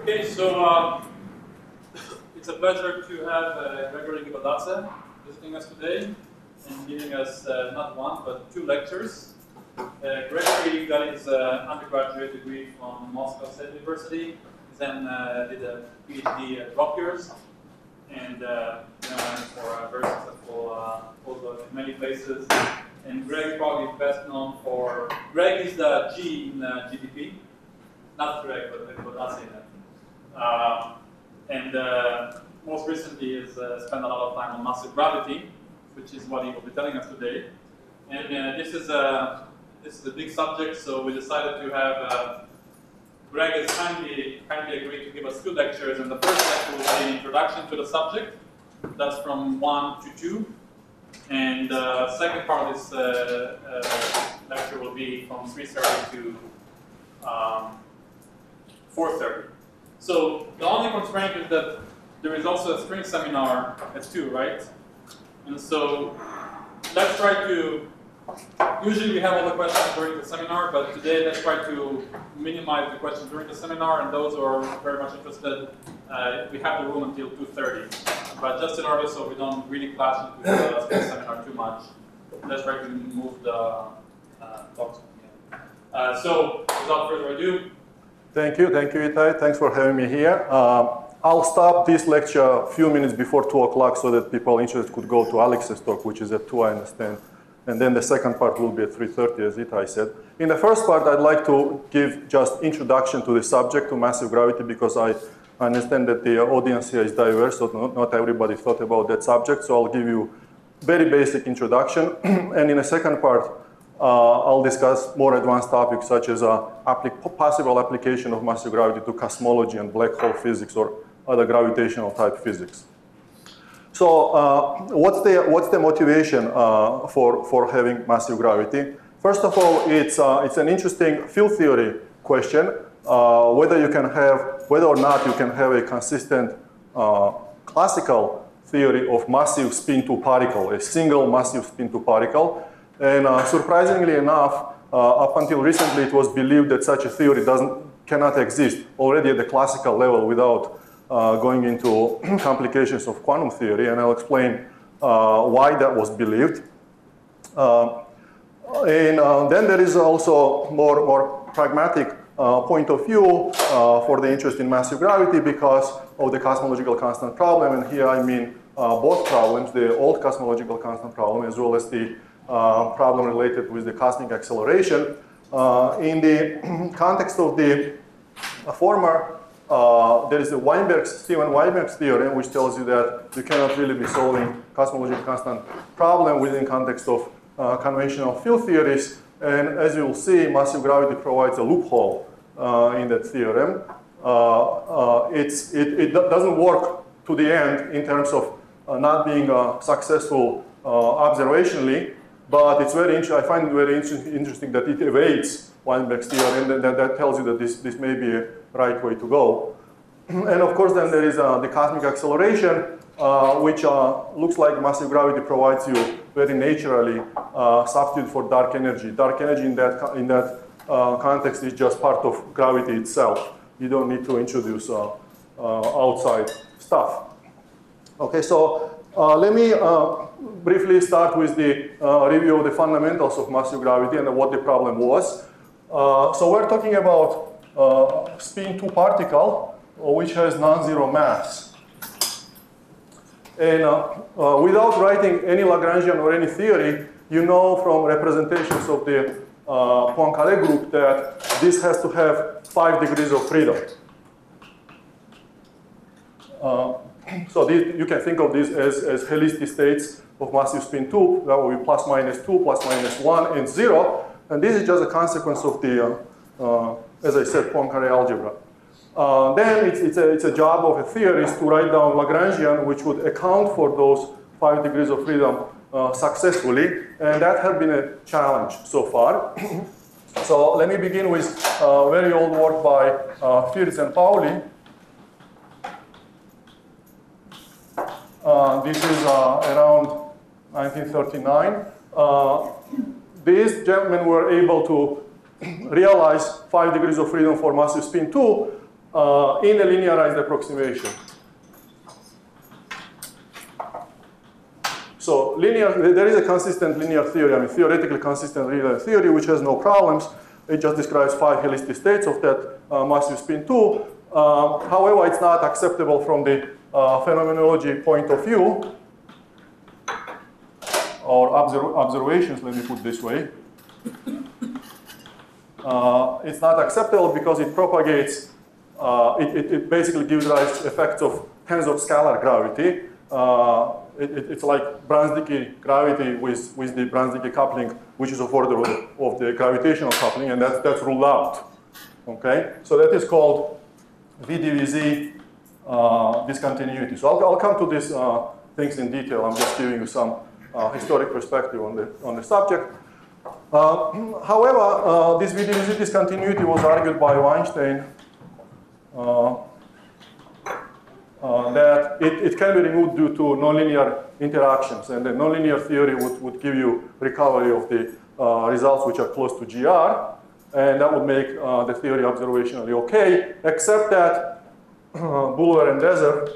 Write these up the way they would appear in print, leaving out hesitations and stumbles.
Okay, so it's a pleasure to have Gregory Gibadadze visiting us today and giving us not one but two lectures. Gregory got his undergraduate degree from Moscow State University, then did a PhD at Rutgers, and went for a very successful postdoc in many places. And Greg probably is best known for, Greg is the G in GDP, not Greg, but Gibadadze in it. Most recently has spent a lot of time on massive gravity, which is what he will be telling us today. And this is a big subject, so we decided to have Greg has kindly agreed to give us two lectures, and the first lecture will be an introduction to the subject. That's from 1 to 2. And the second part of this lecture will be from 3:30 to 4:30. So the only constraint is that there is also a string seminar at 2, right? And so let's try to, usually we have all the questions during the seminar, but today let's try to minimize the questions during the seminar, and those who are very much interested, we have the room until 2:30. But just in order so we don't really clash into the seminar too much, let's try to move the talks. So without further ado. Thank you, Itai. Thanks for having me here. I'll stop this lecture a few minutes before 2 o'clock so that people interested could go to Alex's talk, which is at 2, I understand. And then the second part will be at 3:30, as Itai said. In the first part, I'd like to give just introduction to the subject, to massive gravity, because I understand that the audience here is diverse, so not everybody thought about that subject. So I'll give you very basic introduction. And in the second part, I'll discuss more advanced topics such as possible application of massive gravity to cosmology and black hole physics or other gravitational type physics. So what's the motivation for having massive gravity? First of all, it's an interesting field theory question, whether or not you can have a consistent classical theory of massive spin-2 particle, a single massive spin-2 particle. And surprisingly enough, up until recently, it was believed that such a theory cannot exist already at the classical level without going into complications of quantum theory. And I'll explain why that was believed. Then there is also more pragmatic point of view for the interest in massive gravity because of the cosmological constant problem. And here I mean both problems, the old cosmological constant problem as well as the problem related with the cosmic acceleration. In the context of the former, there is the Stephen Weinberg's theorem, which tells you that you cannot really be solving cosmological constant problem within context of conventional field theories. And as you will see, massive gravity provides a loophole in that theorem. It doesn't work to the end in terms of not being successful observationally. But it's I find it very interesting that it evades Weinberg's theorem, and that tells you that this may be a right way to go. And of course, then there is the cosmic acceleration, which looks like massive gravity provides you very naturally substitute for dark energy. Dark energy in that context is just part of gravity itself. You don't need to introduce outside stuff. Okay, so let me briefly start with the review of the fundamentals of massive gravity and what the problem was. So we're talking about spin-2 particle, which has non-zero mass. And without writing any Lagrangian or any theory, you know from representations of the Poincaré group that this has to have 5 degrees of freedom. So you can think of this as helicity states of massive spin-2. That will be plus minus 2, plus minus 1, and 0. And this is just a consequence of the, as I said, Poincaré algebra. Then it's a job of a theorist to write down Lagrangian, which would account for those 5 degrees of freedom successfully. And that has been a challenge so far. So let me begin with very old work by Fierz and Pauli. This is around 1939. These gentlemen were able to realize 5 degrees of freedom for massive spin-2 in a linearized approximation. So there is a consistent linear theory, I mean theoretically consistent linear theory, which has no problems. It just describes 5 helicity states of that massive spin 2. However, it's not acceptable from the phenomenology point of view, or observations, let me put it this way. It's not acceptable because it propagates, it basically gives rise to effects of tens of scalar gravity. It's like Brans-Dicke gravity with the Brans-Dicke coupling, which is of order of the gravitational coupling, and that's ruled out. Okay, so that is called VDVZ discontinuity. So I'll come to these things in detail. I'm just giving you some historic perspective on the subject. However, this VDVZ discontinuity was argued by Weinstein that it can be removed due to nonlinear interactions, and the nonlinear theory would give you recovery of the results which are close to GR, and that would make the theory observationally okay, except that Boulware and Deser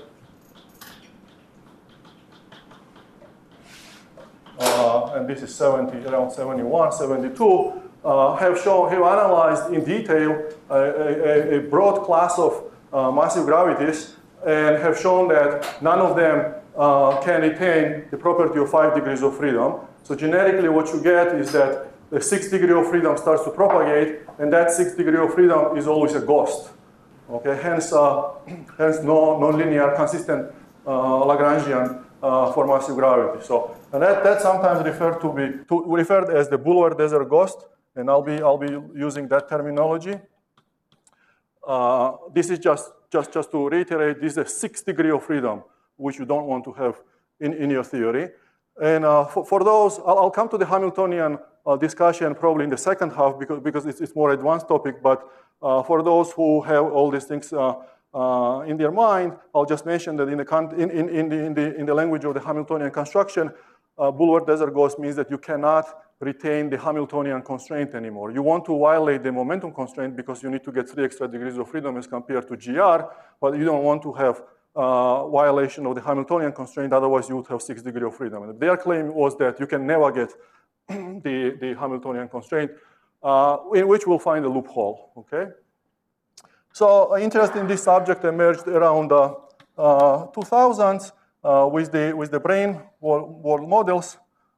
and this is around 71, 72, have analyzed in detail a broad class of massive gravities and have shown that none of them can retain the property of 5 degrees of freedom. So generically what you get is that the 6th degree of freedom starts to propagate, and that 6th degree of freedom is always a ghost. Okay, hence non-linear consistent Lagrangian for massive gravity. So and that's sometimes referred as the Boulware-Deser ghost, and I'll be using that terminology. This is just to reiterate, this is a 6th degree of freedom, which you don't want to have in your theory. And for those, I'll come to the Hamiltonian discussion probably in the second half because it's more advanced topic. But for those who have all these things in their mind, I'll just mention that in the language of the Hamiltonian construction, Boulware-Deser ghost means that you cannot retain the Hamiltonian constraint anymore. You want to violate the momentum constraint because you need to get 3 extra degrees of freedom as compared to GR, but you don't want to have violation of the Hamiltonian constraint, otherwise you would have 6 degrees of freedom. And their claim was that you can never get the Hamiltonian constraint, in which we'll find a loophole, okay? So interest in this subject emerged around 2000s with the brane world models.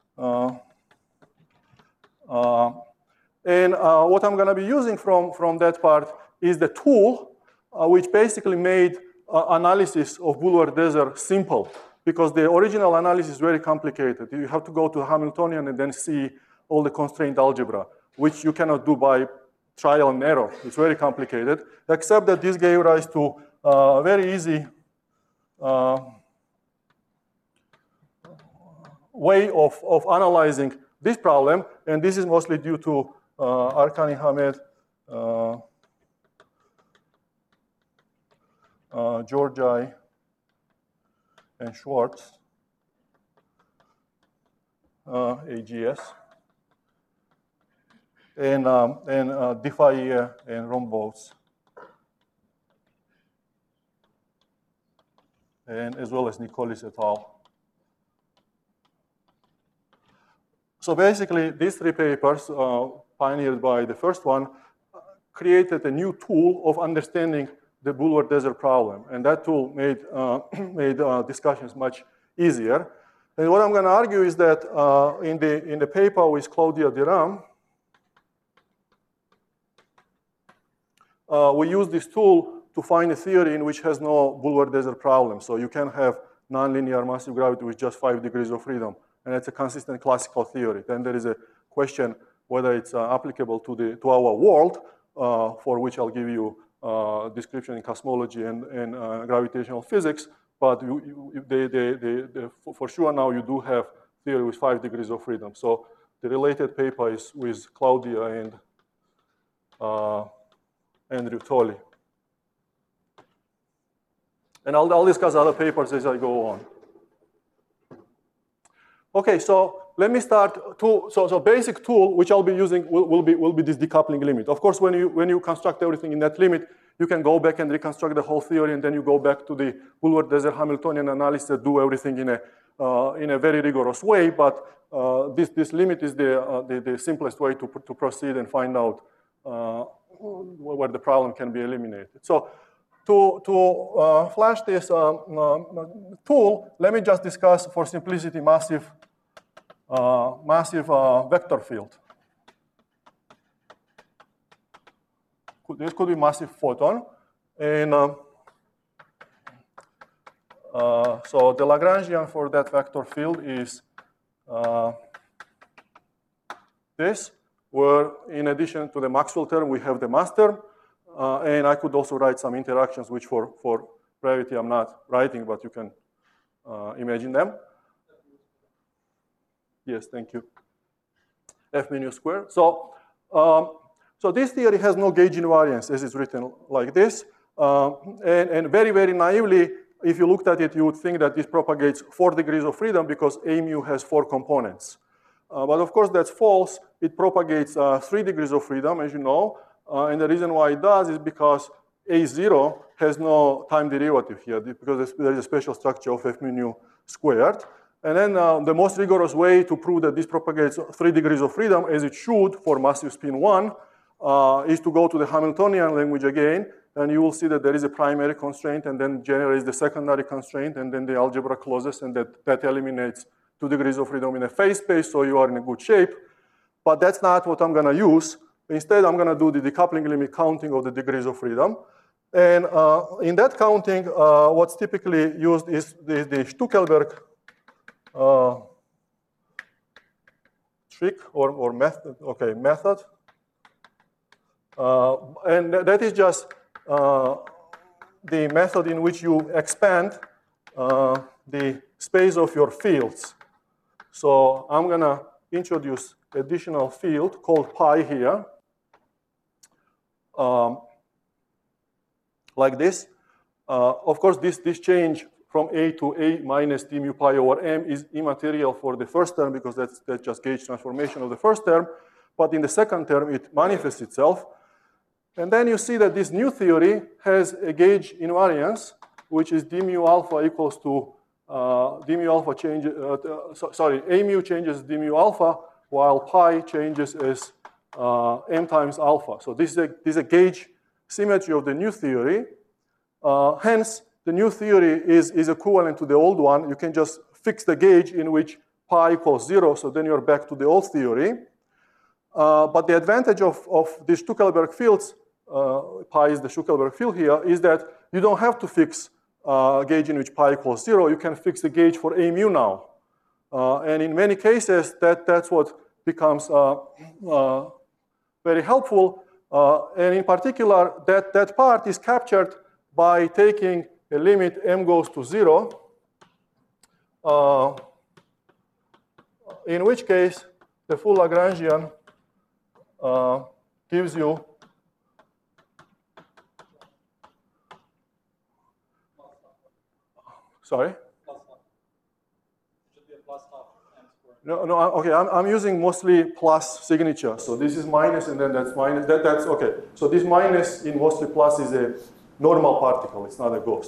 And what I'm going to be using from that part is the tool which basically made analysis of Boulware-Deser simple, because the original analysis is very complicated. You have to go to Hamiltonian and then see all the constraint algebra, which you cannot do by trial and error. It's very complicated, except that this gave rise to very easy way of analyzing this problem, and this is mostly due to Arkani Hamed, Georgi, and Schwartz, AGS, and Defaye and Rombos, and as well as Nicolis et al. So basically, these 3 papers, pioneered by the first one, created a new tool of understanding the Boulware-Deser problem, and that tool made discussions much easier. And what I'm going to argue is that in the paper with Claudia Diram, we use this tool to find a theory in which has no Boulware-Deser problem. So you can have nonlinear massive gravity with just 5 degrees of freedom, and it's a consistent classical theory. Then there is a question whether it's applicable to our world, for which I'll give you description in cosmology and gravitational physics. But for sure now you do have theory with 5 degrees of freedom. So the related paper is with Claudia and Andrew Tolley. And I'll discuss other papers as I go on. Okay, so let me start. So basic tool which I'll be using will be this decoupling limit. Of course, when you construct everything in that limit, You can go back and reconstruct the whole theory, and then you go back to the Woolworth-Desert Hamiltonian analysis, do everything in a very rigorous way. But this limit is the simplest way to proceed and find out where the problem can be eliminated. So to flash this tool, let me just discuss, for simplicity, massive vector field. This could be massive photon. And so the Lagrangian for that vector field is this, where in addition to the Maxwell term, we have the mass term. And I could also write some interactions, which for brevity I'm not writing, but you can imagine them. Yes, thank you. F mu squared. So this theory has no gauge invariance, as it's written like this. And very, very naively, if you looked at it, you would think that this propagates 4 degrees of freedom because A mu has 4 components. But of course, that's false. It propagates 3 degrees of freedom, as you know. And the reason why it does is because A0 has no time derivative here, because there is a special structure of F mu squared. And then the most rigorous way to prove that this propagates 3 degrees of freedom, as it should for massive spin 1, is to go to the Hamiltonian language again, and you will see that there is a primary constraint, and then generates the secondary constraint, and then the algebra closes, and that eliminates 2 degrees of freedom in a phase space, so you are in a good shape. But that's not what I'm going to use. Instead, I'm going to do the decoupling limit counting of the degrees of freedom. And in that counting, what's typically used is the Stuckelberg trick or method. Okay, method. And that is just the method in which you expand the space of your fields. So I'm going to introduce additional field called pi here, like this. Of course, this change from A to A minus d mu pi over m is immaterial for the first term because that's just gauge transformation of the first term. But in the second term, it manifests itself. And then you see that this new theory has a gauge invariance, which is d mu alpha equals to d mu alpha change. A mu changes d mu alpha, while pi changes as m times alpha. So this is a gauge symmetry of the new theory. Hence, the new theory is equivalent to the old one. You can just fix the gauge in which pi equals 0, so then you're back to the old theory. But the advantage of these Stuckelberg fields, pi is the Stuckelberg field here, is that you don't have to fix gauge in which pi equals 0. You can fix the gauge for A mu now. And in many cases, that's what becomes very helpful. And in particular, that part is captured by taking a limit m goes to 0, in which case the full Lagrangian gives you sorry? No, okay, I'm using mostly plus signature. So this is minus, and then that's minus. That's okay. So this minus in mostly plus is a normal particle. It's not a ghost.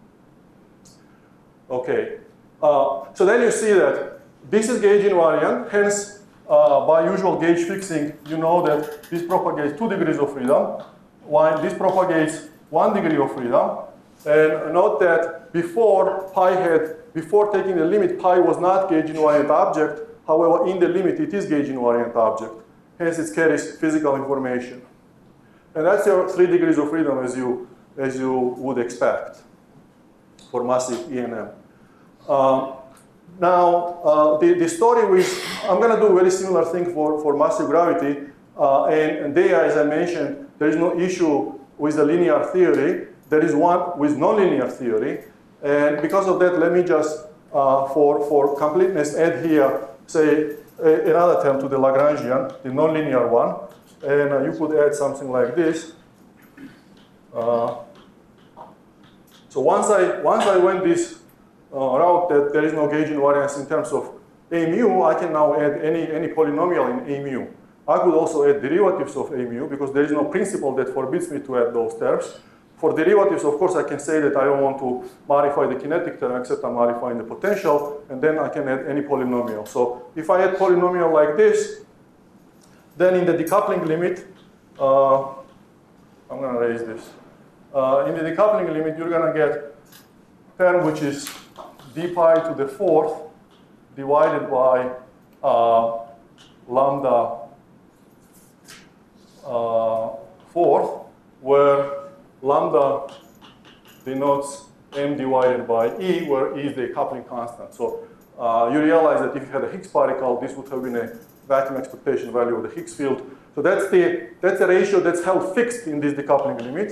Okay. So then you see that this is gauge invariant. Hence, by usual gauge fixing, you know that this propagates 2 degrees of freedom, while this propagates 1 degree of freedom. And note that before taking the limit, pi was not gauge invariant object. However, in the limit, it is gauge invariant object. Hence, it carries physical information. And that's your 3 degrees of freedom as you would expect for massive ENM. Now, the story with, I'm going to do a very similar thing for massive gravity. And there, as I mentioned, there is no issue with the linear theory. There is one with nonlinear theory. And because of that, let me just, for completeness, add here, say, another term to the Lagrangian, the nonlinear one. And you could add something like this. So once I went this route that there is no gauge invariance in terms of A mu, I can now add any polynomial in A mu. I could also add derivatives of A mu because there is no principle that forbids me to add those terms. For derivatives, of course, I can say that I don't want to modify the kinetic term except I'm modifying the potential, and then I can add any polynomial. So if I add polynomial like this, then in the decoupling limit, I'm going to raise this. In the decoupling limit, you're going to get term which is d pi to the fourth divided by lambda fourth, where lambda denotes m divided by e, where e is the coupling constant. So you realize that if you had a Higgs particle, this would have been a vacuum expectation value of the Higgs field. So that's the ratio that's held fixed in this decoupling limit,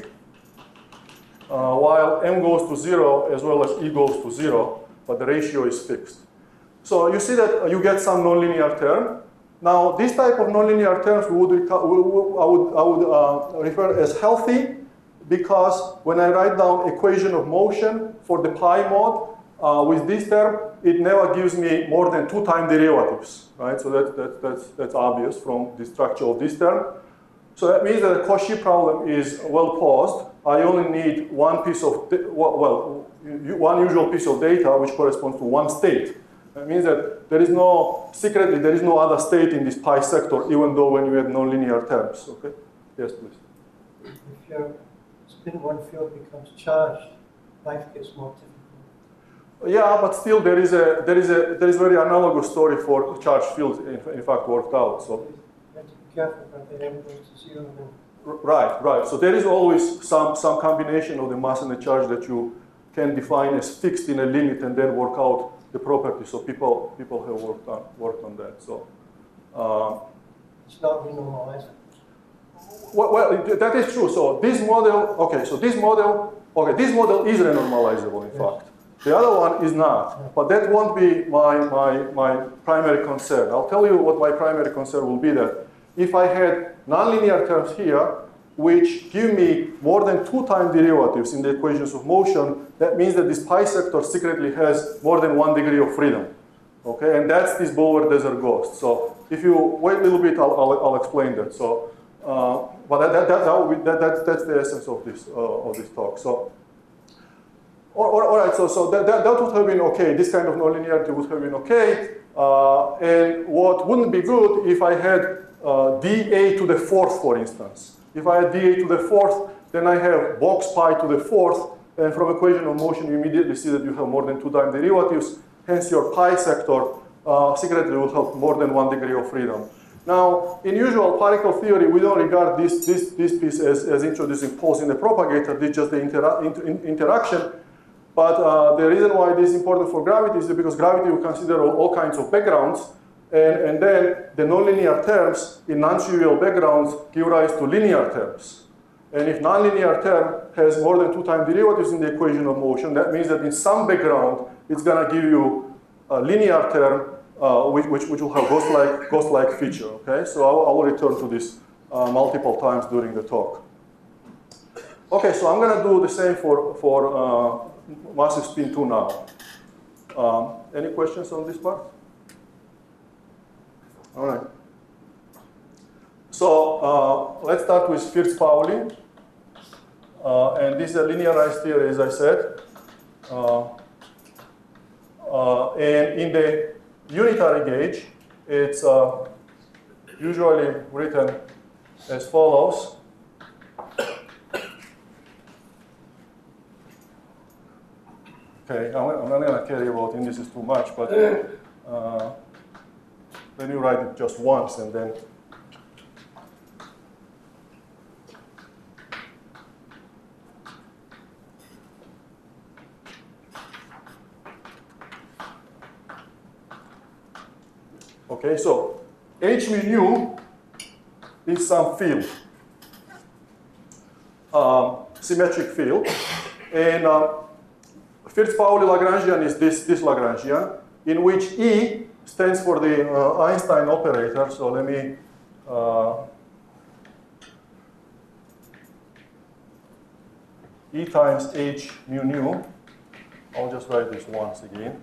while m goes to 0 as well as e goes to 0, but the ratio is fixed. So you see that you get some nonlinear term. Now, this type of nonlinear terms I would refer as healthy, because when I write down equation of motion for the pi mod with this term, it never gives me more than 2 time derivatives, right? So that's obvious from the structure of this term. So that means that the Cauchy problem is well posed. I only need one piece of, one usual piece of data which corresponds to one state. That means that there is no, secretly, there is no other state in this pi sector, even though when you have nonlinear terms, okay? Yes, please. If your spin-one field becomes charged, life gets more difficult. Yeah, but still there is a very analogous story for charged fields, in fact, worked out. So. You have to be careful that they never go to 0 then. Right. So there is always some combination of the mass and the charge that you can define as fixed in a limit and then work out the properties. So people have worked on that. So it's not renormalizable. Well, that is true. So this model, this model is renormalizable, in fact. The other one is not, but that won't be my primary concern. I'll tell you what my primary concern will be, that if I had nonlinear terms here, which give me more than 2 time derivatives in the equations of motion, that means that this pi sector secretly has more than 1 degree of freedom. Okay, and that's this Bower desert ghost. So if you wait a little bit, I'll explain that. So, but that's the essence of this talk. So, all right. So that would have been okay. This kind of nonlinearity would have been okay. And what wouldn't be good if I had dA to the fourth, for instance. If I had dA to the fourth, then I have box pi to the fourth, and from equation of motion, you immediately see that you have more than 2 time derivatives. Hence, your pi sector secretly will have more than 1 degree of freedom. Now, in usual particle theory, we don't regard this piece as introducing pulse in the propagator. This is just the interaction. But the reason why this is important for gravity is because gravity will consider all kinds of backgrounds. And then the nonlinear terms in non-trivial backgrounds give rise to linear terms. And if nonlinear term has more than 2 time derivatives in the equation of motion, that means that in some background, it's going to give you a linear term, which will have ghost-like feature. Okay, so I will return to this multiple times during the talk. Okay, so I'm going to do the same for massive spin 2 now. Any questions on this part? All right. So let's start with Fierz-Pauli. And this is a linearized theory, as I said. And in the unitary gauge, it's usually written as follows. Okay, I'm not going to carry about indices too much, but then you write it just once, and then okay, so H mu nu is some field, symmetric field, and Fierz-Pauli Lagrangian is this Lagrangian, in which E stands for the Einstein operator. So let me E times H mu nu. I'll just write this once again.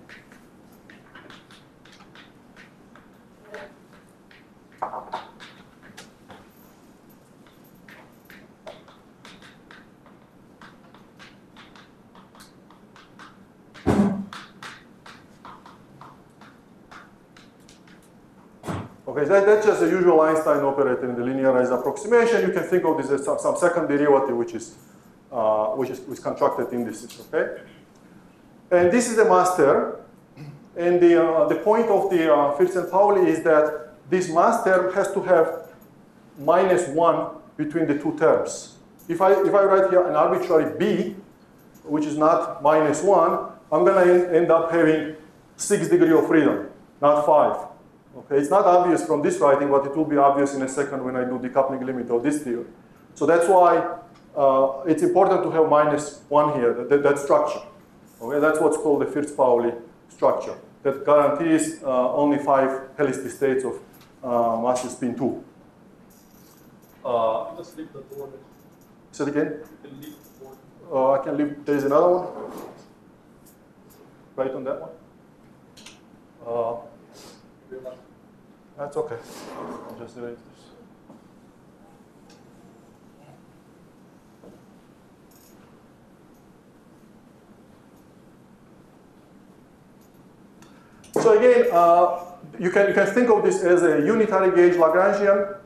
Okay, that's just the usual Einstein operator in the linearized approximation. You can think of this as some second derivative which is constructed indices, okay? And this is the master. And the point of the First and Pauli is that this mass term has to have -1 between the two terms. If I write here an arbitrary b, which is not -1, I'm going to end up having 6 degrees of freedom, not 5. Okay, it's not obvious from this writing, but it will be obvious in a second when I do decoupling limit of this theory. So that's why it's important to have -1 here, that structure. Okay, that's what's called the First-Pauli structure that guarantees only 5 helicity states of mass spin 2. Just leave the board. Say it again? You can leave the board. I can leave. There's another one. Right on that one. That's okay. I'll just erase this. So again, you can think of this as a unitary gauge Lagrangian,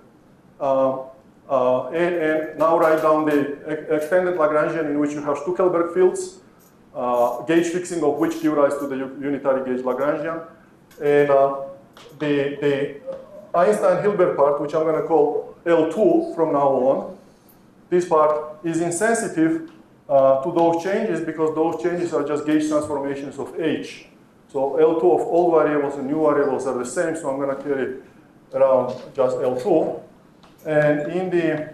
and now write down the extended Lagrangian in which you have Stuckelberg fields, gauge fixing of which give rise to the unitary gauge Lagrangian, and the Einstein-Hilbert part, which I'm going to call L2 from now on. This part is insensitive to those changes because those changes are just gauge transformations of H. So L2 of all variables and new variables are the same, so I'm going to carry around just L2. And in the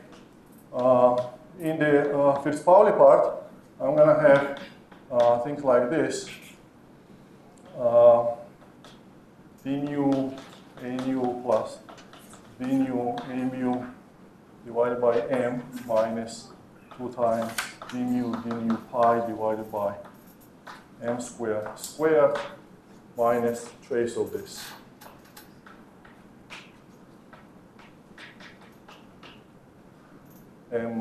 First-Pauli part, I'm going to have things like this. d nu a nu plus d nu a mu divided by m minus 2 times d mu pi divided by m squared minus trace of this. M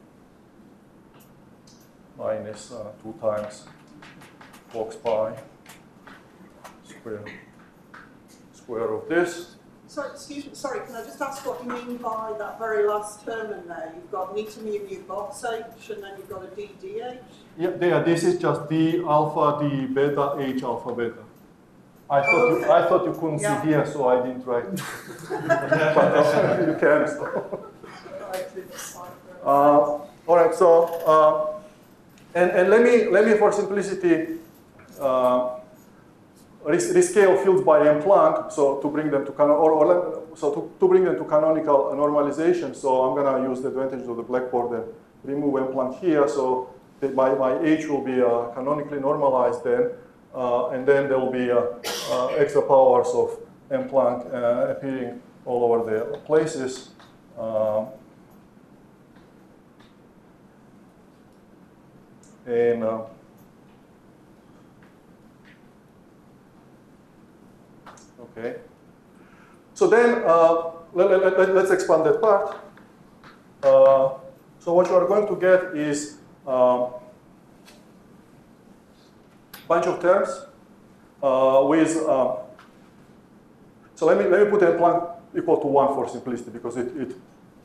minus 2 times Fox pi square of this. Sorry, excuse me, sorry, can I just ask what you mean by that very last term in there? You've got neta mu mu box H and then you've got a d dh? Yeah, this is just d alpha d beta h alpha beta. I thought you couldn't see here, so I didn't write. But you can. So. All right, so and let me for simplicity rescale fields by M Planck, so to bring them to to bring them to canonical normalization. So I'm going to use the advantage of the blackboard and remove M Planck here. So that my H will be canonically normalized then, and then there will be extra powers of M Planck appearing all over the places. Okay. So then let's expand that part. So what you are going to get is a bunch of terms with. So let me put M Planck equal to 1 for simplicity because it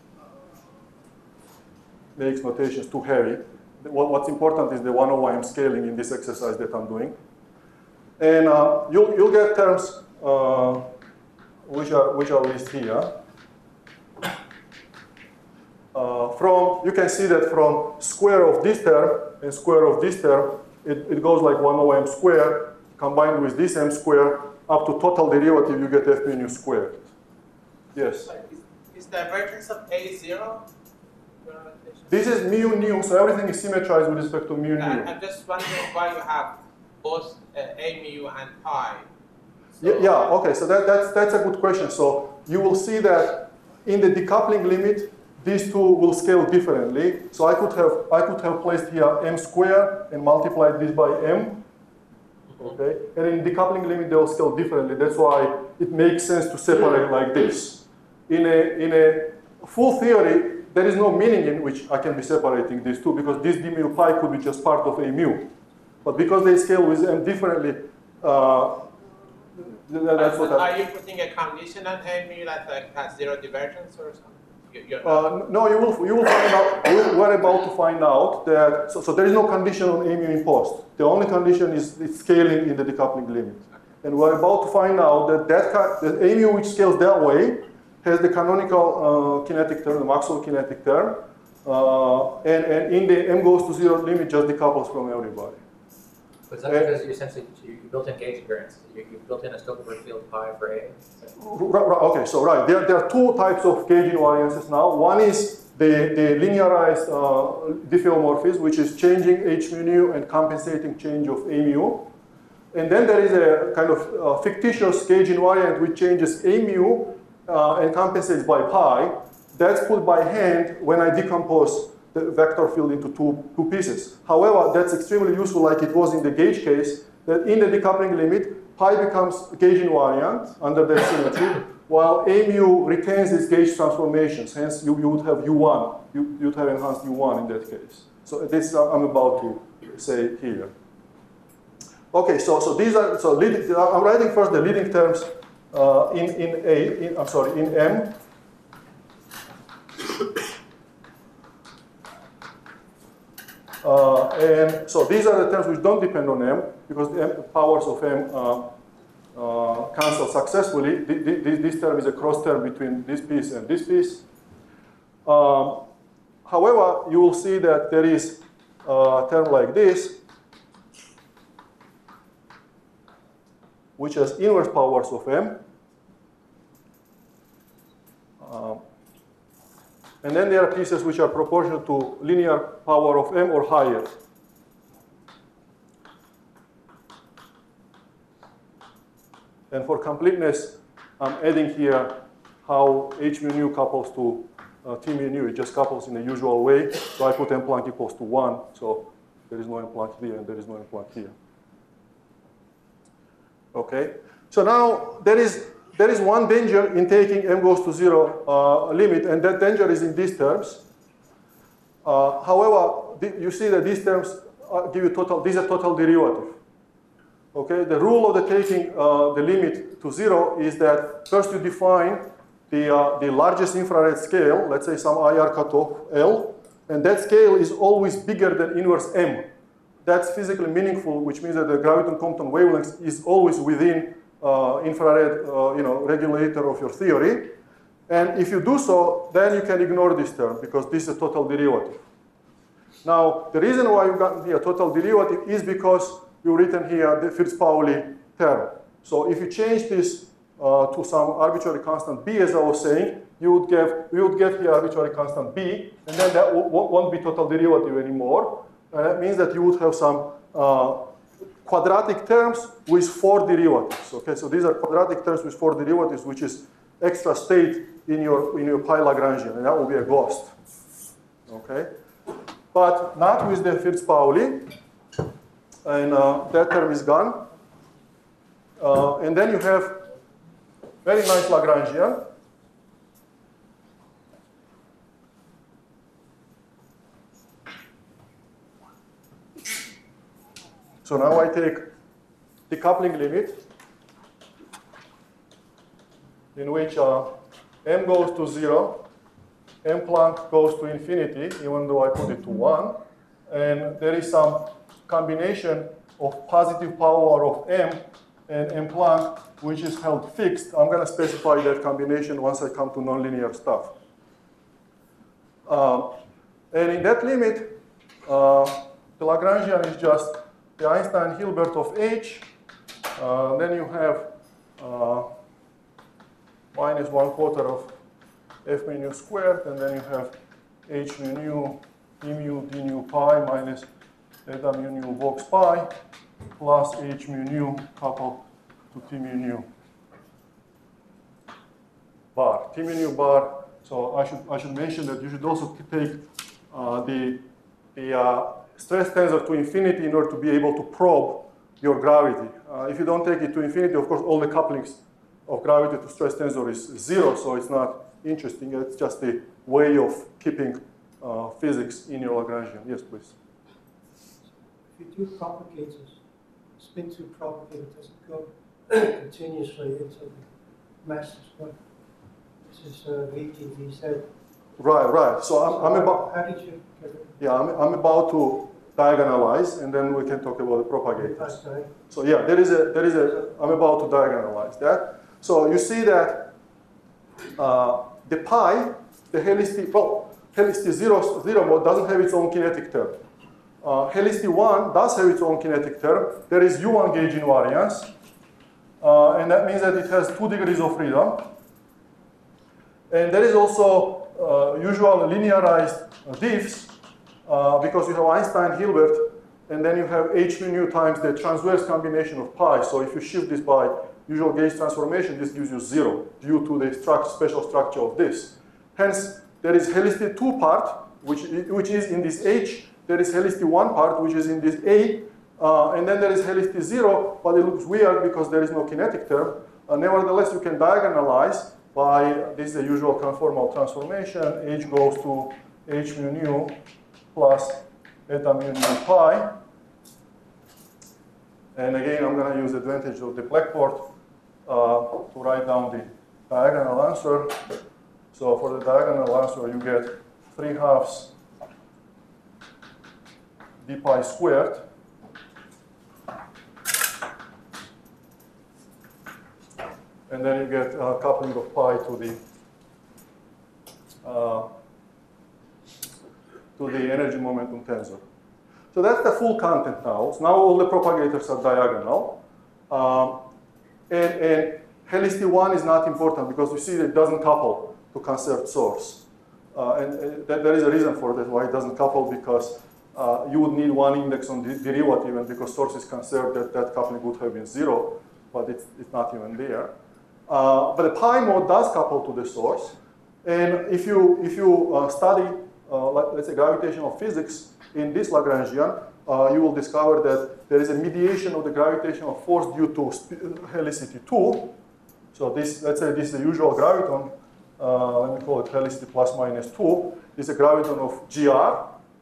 makes notations too heavy. What's important is the 1 over m scaling in this exercise that I'm doing. And you'll get terms which are listed here. You can see that from square of this term and square of this term, it goes like 1 over m squared combined with this m squared up to total derivative, you get f mu nu squared. Yes? Is the vertex of A 0? This is mu nu, so everything is symmetrized with respect to mu nu. I'm just wondering why you have both A mu and pi. So yeah, okay, so that's a good question. So you will see that in the decoupling limit, these two will scale differently. So I could have placed here m squared and multiplied this by m. Okay, and in decoupling limit they will scale differently. That's why it makes sense to separate like this. In a full theory, there is no meaning in which I can be separating these two because this d mu pi could be just part of a mu. But because they scale with m differently, That's what Are you putting a condition on mu that has zero divergence or something? No, you will find out. We're about to find out that. So there is no condition on mu imposed. The only condition is it's scaling in the decoupling limit, and we're about to find out that the mu which scales that way has the canonical kinetic term, the Maxwell kinetic term, and in the m goes to 0 limit just decouples from everybody. But is that because you essentially you built in gauge invariance? You built in a Stokelberg field pi for A? Okay, so right, there are two types of gauge invariances now. One is the linearized diffeomorphism, which is changing h mu nu and compensating change of a mu. And then there is a kind of fictitious gauge invariant which changes a mu and compensates by pi. That's put by hand when I decompose the vector field into two pieces. However, that's extremely useful, like it was in the gauge case, that in the decoupling limit, pi becomes gauge invariant under that symmetry, while a mu retains its gauge transformations. Hence, you would have U1. You'd have enhanced U1 in that case. So this I'm about to say here. Okay, so these are I'm writing first the leading terms in M. And so these are the terms which don't depend on M, because the powers of M cancel successfully. This term is a cross term between this piece and this piece. However, you will see that there is a term like this, which has inverse powers of M. And then there are pieces which are proportional to linear power of M or higher. And for completeness, I'm adding here how h mu nu couples to t mu nu. It just couples in the usual way. So I put M Planck equals to 1. So there is no M Planck here and there is no M Planck here. Okay. So now there is one danger in taking m goes to 0 limit, and that danger is in these terms. However, you see that these terms give you total. These are total derivative. Okay. The rule of the taking the limit to 0 is that first you define the largest infrared scale. Let's say some IR cutoff L, and that scale is always bigger than inverse m. That's physically meaningful, which means that the graviton-Compton wavelength is always within infrared, regulator of your theory. And if you do so, then you can ignore this term because this is a total derivative. Now, the reason why you got here total derivative is because you've written here the Fritz-Pauli term. So if you change this to some arbitrary constant b, as I was saying, you would get here arbitrary constant b, and then that won't be total derivative anymore. That means that you would have some quadratic terms with 4 derivatives. Okay, so these are quadratic terms with 4 derivatives, which is extra state in your pi Lagrangian, and that will be a ghost. Okay, but not with the Fritz-Pauli, and that term is gone. And then you have very nice Lagrangian. So now I take the coupling limit in which m goes to 0, m Planck goes to infinity, even though I put it to 1, and there is some combination of positive power of m and m Planck, which is held fixed. I'm going to specify that combination once I come to nonlinear stuff. And in that limit, the Lagrangian is just the Einstein-Hilbert of H. Then you have minus 1/4 of f mu nu squared, and then you have h mu nu e mu d nu pi minus eta mu nu box pi plus h mu nu coupled to t mu nu bar. T mu nu bar. So I should mention that you should also take the stress tensor to infinity in order to be able to probe your gravity. If you don't take it to infinity, of course, all the couplings of gravity to stress tensor is 0, so it's not interesting. It's just a way of keeping physics in your Lagrangian. Yes, please. If you do propagators, spin 2 propagator, does it go continuously into the masses. What this is VTVZ. Right. So I'm about. How did you get it? Yeah, I'm about to diagonalize, and then we can talk about the propagators. Okay. So yeah, I'm about to diagonalize that. So you see that the pi, the helicity 0 mode doesn't have its own kinetic term. Helicity 1 does have its own kinetic term. There is U1 gauge invariance, and that means that it has 2 degrees of freedom. And there is also usual linearized diffs, because you have Einstein-Hilbert, and then you have h mu times the transverse combination of pi. So if you shift this by usual gauge transformation, this gives you 0 due to the special structure of this. Hence, there is helicity 2 part, which is in this h. There is helicity 1 part, which is in this a. And then there is helicity 0, but it looks weird because there is no kinetic term. Nevertheless, you can diagonalize by, this is the usual conformal transformation. H goes to h mu nu plus eta mu nu pi. And again, I'm going to use the advantage of the blackboard to write down the diagonal answer. So for the diagonal answer, you get 3/2 d pi squared. And then you get coupling of pi to the energy momentum tensor. So that's the full content now. So now all the propagators are diagonal. And helicity 1 is not important because we see that it doesn't couple to conserved source. And there is a reason for that, why it doesn't couple, because you would need one index on the derivative, and because source is conserved, that coupling would have been 0, but it's not even there. But the pi mode does couple to the source. And if you study, let's say, gravitational physics in this Lagrangian, you will discover that there is a mediation of the gravitational force due to helicity 2. So this, let's say this is the usual graviton. Let me call it helicity plus minus 2. This is a graviton of GR.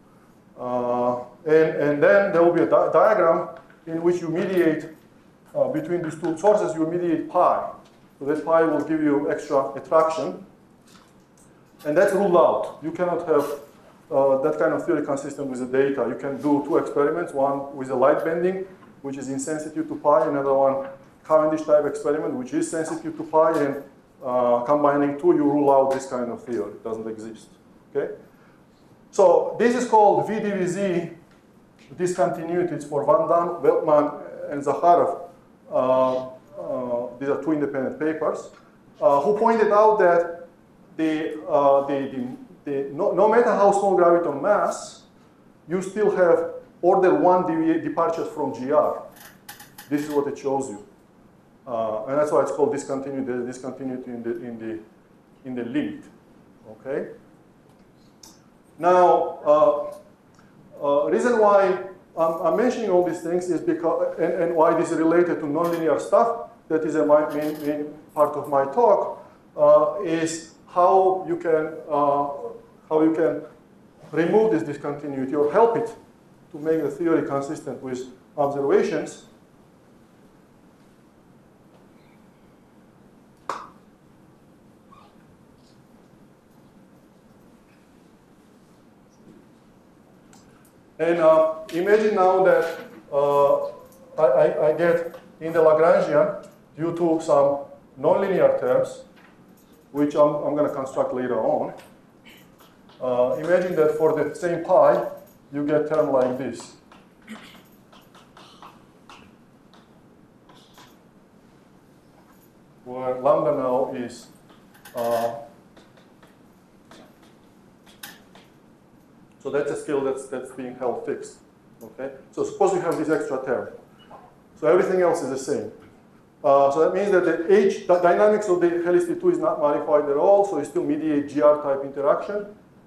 And then there will be a diagram in which you mediate between these two sources, you mediate pi. So that pi will give you extra attraction. And that's ruled out. You cannot have that kind of theory consistent with the data. You can do 2 experiments, one with a light bending, which is insensitive to pi, another one Cavendish type experiment, which is sensitive to pi, and combining 2, you rule out this kind of theory. It doesn't exist. Okay? So this is called VDVZ discontinuities for Van Daan, Veltman, and Zakharov. These are 2 independent papers, who pointed out that no matter how small graviton mass, you still have order 1 departures from GR. This is what it shows you, and that's why it's called discontinuity. There's discontinuity in the limit. Okay. Now, reason why I'm mentioning all these things is because, and why this is related to nonlinear stuff. That is a main part of my talk. Is how you can remove this discontinuity or help it to make the theory consistent with observations. And imagine now that I get in the Lagrangian, due to some nonlinear terms, which I'm going to construct later on. Imagine that for the same pi, you get a term like this. Where lambda now is so that's a scale that's being held fixed. Okay. So suppose you have this extra term. So everything else is the same. So that means that the dynamics of the helicity 2 is not modified at all, so you still mediate GR type interaction.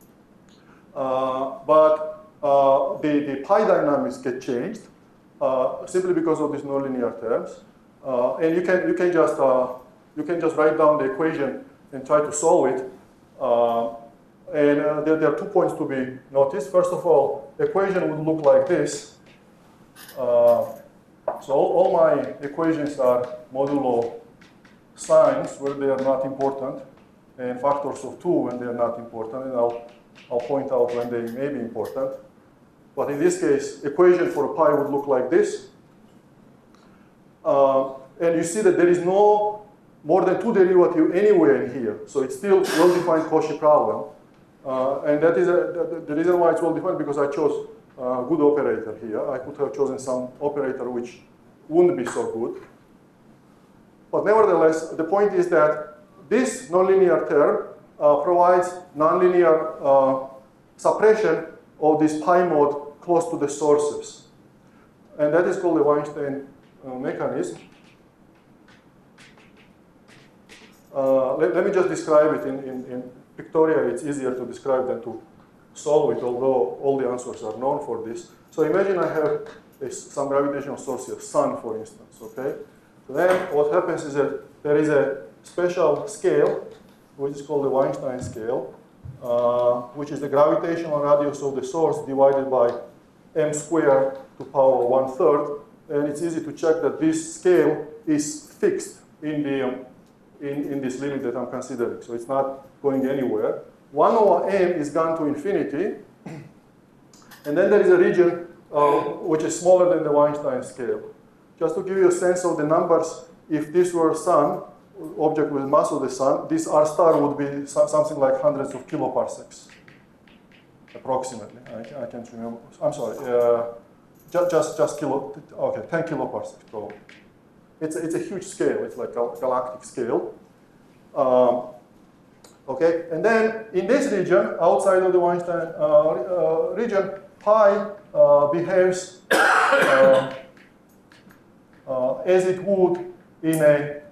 But the pi dynamics get changed simply because of these nonlinear terms. And you can just write down the equation and try to solve it. And there are 2 points to be noticed. First of all, the equation would look like this. So all my equations are modulo signs where they are not important, and factors of 2 when they are not important, and I'll point out when they may be important. But in this case, equation for pi would look like this. And you see that there is no more than 2 derivative anywhere in here. So it's still well-defined Cauchy problem. And that is the reason why it's well-defined, because I chose a good operator here. I could have chosen some operator which wouldn't be so good. But nevertheless, the point is that this nonlinear term provides nonlinear suppression of this pi mode close to the sources. And that is called the Weinstein mechanism. Let me just describe it in pictorial. It's easier to describe than to solve it, although all the answers are known for this. So imagine I have some gravitational source here, sun, for instance, okay? So then what happens is that there is a special scale, which is called the Weinstein scale, which is the gravitational radius of the source divided by m squared to power 1/3. And it's easy to check that this scale is fixed in this limit that I'm considering. So it's not going anywhere. 1 over m is gone to infinity. And then there is a region which is smaller than the Weinstein scale. Just to give you a sense of the numbers, if this were sun, object with mass of the sun, this R star would be something like hundreds of kiloparsecs, approximately. I can't remember. I'm sorry. Just kilo. Okay, 10 kiloparsecs probably. It's a huge scale. It's like a galactic scale. Okay, and then in this region, outside of the Weinstein region, pi behaves as it would in a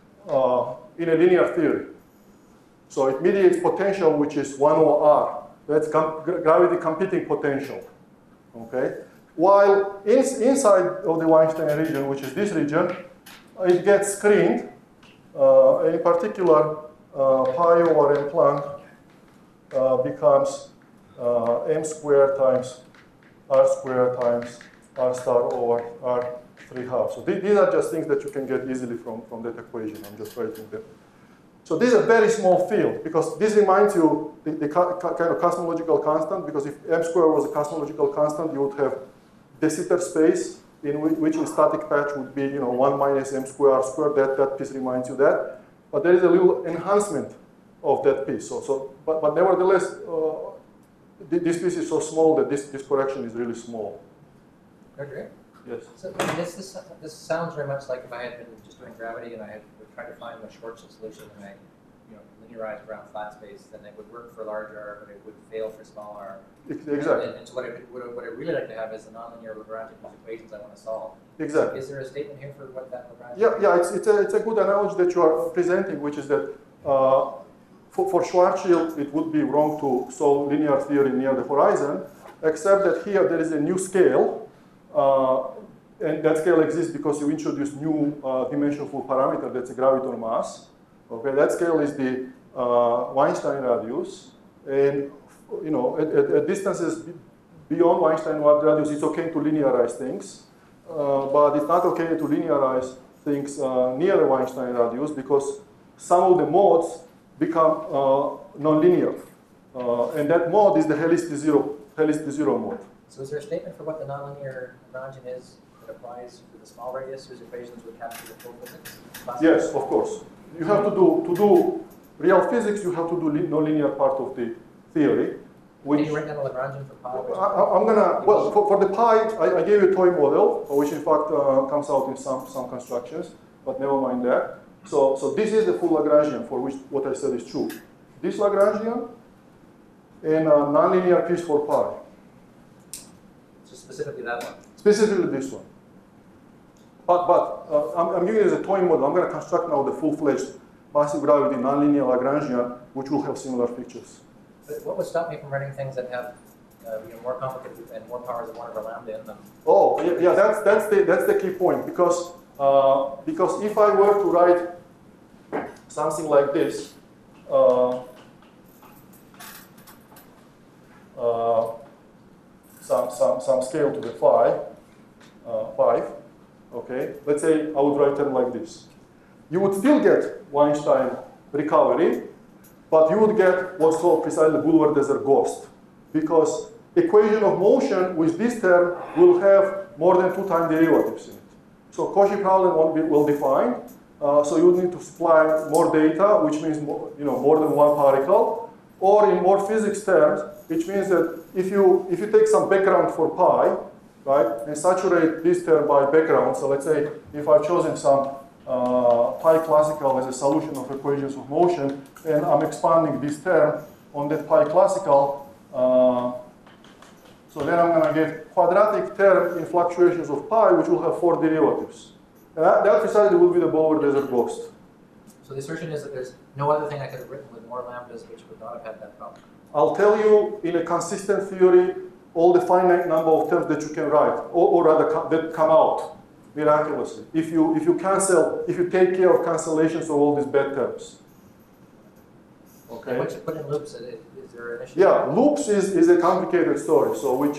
linear theory. So it mediates potential, which is 1 over r. That's gravity competing potential. Okay. While inside of the Weinstein region, which is this region, it gets screened. In particular, pi over m Planck becomes m squared times r squared times r star over r 3/2. So these are just things that you can get easily from that equation. I'm just writing them. So this is a very small field, because this reminds you the kind of cosmological constant, because if m squared was a cosmological constant, you would have de Sitter space, in which in static patch would be 1 minus m squared r squared. That piece reminds you that. But there is a little enhancement of that piece. But nevertheless, this piece is so small that this correction is really small. Great. Yes. So this sounds very much like if I had been just doing gravity and I had tried to find the Schwarzschild solution and I linearized around flat space, then it would work for large r, but it would fail for small r. Exactly. And so what I really like to have is the nonlinear Lagrangian equations I want to solve. Exactly. Is there a statement here for what that Lagrangian? Yeah. It's a good analogy that you are presenting, which is that for Schwarzschild it would be wrong to solve linear theory near the horizon, except that here there is a new scale, and that scale exists because you introduce new dimensionful parameter that's a graviton mass. Okay, that scale is the Weinstein radius, and at distances beyond Weinstein radius, it's okay to linearize things, but it's not okay to linearize things near the Weinstein radius because some of the modes become nonlinear, and that mode is the Helisty zero mode. So is there a statement for what the nonlinear Lagrangian is that applies to the small radius whose equations would capture the full physics? Yes, of course. You have to do real physics. You have to do nonlinear part of the theory. Can you write down the Lagrangian for pi? I'm gonna, well, for the pi, I gave you a toy model, which in fact comes out in some constructions, but never mind that. So this is the full Lagrangian for which what I said is true. This Lagrangian and a nonlinear piece for pi. So specifically that one? Specifically this one. But I'm giving it as a toy model. I'm going to construct now the full-fledged massive gravity nonlinear Lagrangian, which will have similar features. But what would stop me from writing things that have more complicated and more powers of 1 over lambda in them? Oh, yeah, that's the key point, because if I were to write something like this, some scale to the 5, okay, okay? Let's say I would write term like this. You would still get Weinstein recovery, but you would get what's called precisely Bulwer-Desert ghost, because equation of motion with this term will have more than 2 time derivatives in it. So Cauchy problem won't be well defined. So you would need to supply more data, which means more, more than one particle, or in more physics terms, which means that if you take some background for pi, right, and saturate this term by background. So let's say if I've chosen some pi classical as a solution of equations of motion, and I'm expanding this term on that pi classical. So then I'm going to get quadratic term in fluctuations of pi, which will have 4 derivatives. And that precisely will be the Bulwer-Desert ghost. So the assertion is that there's no other thing I could have written with more lambdas which would not have had that problem. I'll tell you in a consistent theory all the finite number of terms that you can write, or rather that come out miraculously. If you take care of cancellations of all these bad terms. Okay. And once you put in loops, is there an issue? Yeah, loops is a complicated story. So which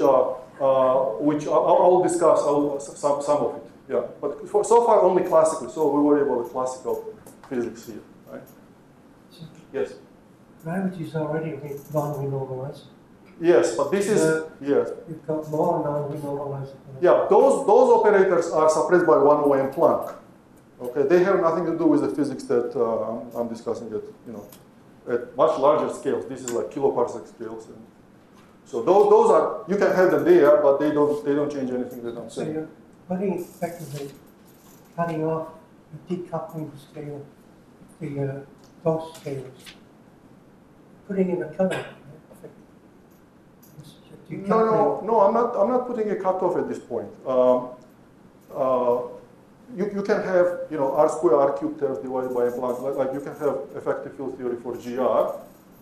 I'll discuss some of it. Yeah, but so far only classical. So we worry about the classical physics here, right? Yes. Gravity is already non-renormalizable. Yes, but this is yes. You've got more non-renormalizable. Yeah, those operators are suppressed by 1 and Planck. Okay, they have nothing to do with the physics that I'm discussing at much larger scales. This is like kiloparsec scales. And so those are, you can have them there, but they don't change anything that I'm So saying. you're putting effectively cutting off, decoupling the scale, the ghost scales, putting in a cutoff. No, I'm not putting a cutoff at this point. You can have R square R cubed terms divided by a Planck. Like you can have effective field theory for GR.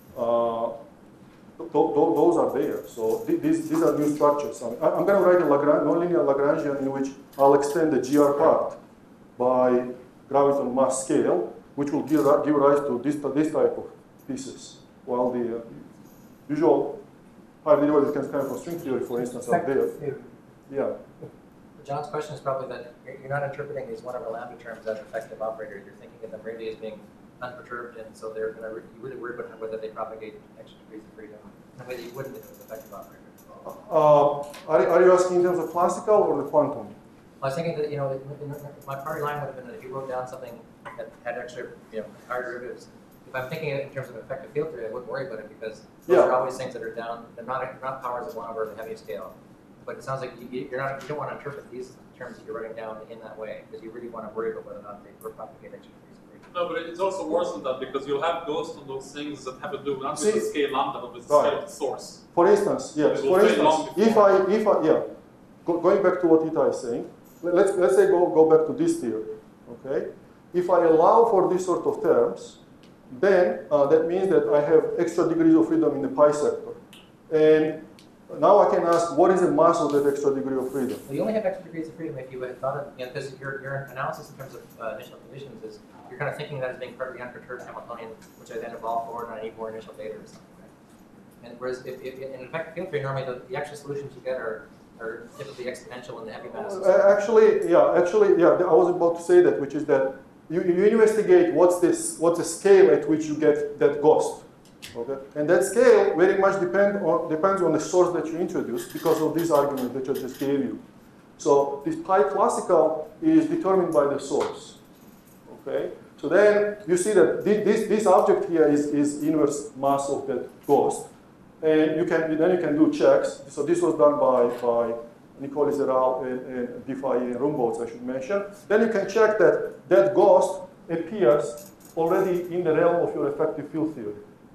Those are there. So these are new structures. I'm going to write a nonlinear Lagrangian in which I'll extend the GR part by graviton mass scale, which will give rise to this type of pieces. While the usual higher derivatives can come from string theory, for instance, are there. Yeah. John's question is probably that you're not interpreting these one-over lambda terms as effective operators. You're thinking of them really as being unperturbed, and so they're going to you really worry about whether they propagate extra degrees of freedom in a way that you wouldn't if it was effective operators. Are you asking in terms of classical or the quantum? I was thinking that my party line would have been that if you wrote down something that had extra higher derivatives. If I'm thinking it in terms of effective field theory, I wouldn't worry about it because those are always things that are down. They're not powers of 1 over the heavy scale. But it sounds like you don't want to interpret these terms that you're writing down in that way because you really want to worry about whether or not they propagate extra degrees of freedom. No, but it's also worse than that because you'll have ghosts on those things that have to do not with the scale lambda, but with the scale of the source. For instance, yes. For instance, if I going back to what Ita is saying, let's say go back to this theory. Okay, if I allow for this sort of terms, then that means that I have extra degrees of freedom in the pi sector. And now I can ask, what is the mass of that extra degree of freedom? Well, you only have extra degrees of freedom if you had thought of, because your analysis in terms of initial conditions is, you're kind of thinking of that as being part of the unperturbed Hamiltonian, which I then evolve forward and I need more initial data or something, right? And whereas if in effective field theory, normally the extra solutions you get are typically exponential in the heavy masses. Actually, I was about to say that, which is that you investigate what's the scale at which you get that ghost. Okay, and that scale very much depends on the source that you introduce because of this argument that I just gave you. So this pi classical is determined by the source. Okay, so then you see that this object here is inverse mass of that ghost, and you can do checks. So this was done by Nicole Zeral and DeFi and Rumboltz, I should mention. Then you can check that ghost appears already in the realm of your effective field theory.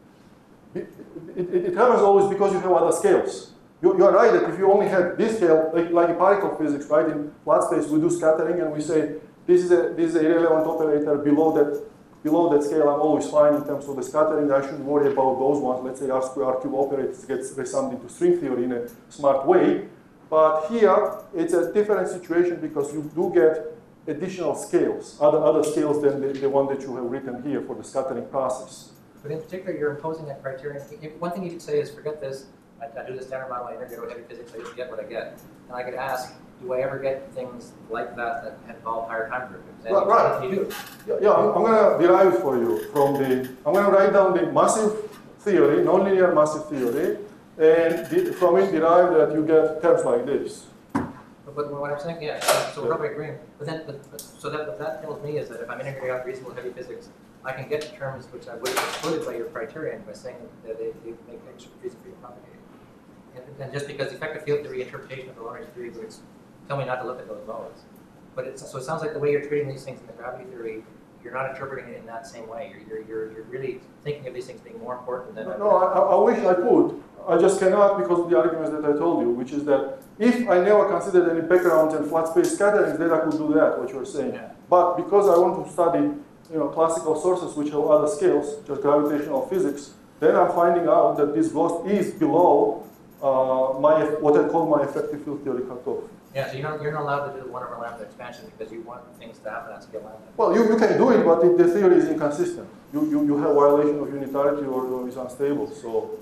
It happens always because you have other scales. You are right that if you only had this scale, like in particle physics, right? In flat space, we do scattering and we say this is a irrelevant operator below that scale. I'm always fine in terms of the scattering. I shouldn't worry about those ones. Let's say R square R cube operators gets resummed into string theory in a smart way. But here it's a different situation because you do get additional scales, other scales than the one that you have written here for the scattering process. But in particular, you're imposing that criterion. One thing you could say is, forget this. I do the standard model, I integrate with heavy physics, I just get what I get. And I could ask, do I ever get things like that involve higher time derivatives? And Right. you do. Yeah, I'm going to derive for you from I'm going to write down the massive theory, nonlinear massive theory, and from it derive that you get terms like this. But what I'm saying, yeah, so we're probably agreeing. But then, so what that tells me is that if I'm integrating out reasonable heavy physics, I can get terms which I would have excluded by your criterion by saying that they make extra reason for you to propagate. And just because effective field theory interpretation of the long-range theory would tell me not to look at those modes. But so it sounds like the way you're treating these things in the gravity theory, you're not interpreting it in that same way. You're really thinking of these things being more important than. No, I wish I could. I just cannot because of the arguments that I told you, which is that if I never considered any backgrounds and flat space scatterings, then I could do that, what you're saying. Yeah. But because I want to study, classical sources which have other scales, just gravitational physics, then I'm finding out that this ghost is below what I call my effective field theory cutoff. Yeah, so you're not allowed to do the 1 over lambda expansion because you want things to happen at scale lambda. Well, you can do it, but the theory is inconsistent. You have violation of unitarity or is unstable. So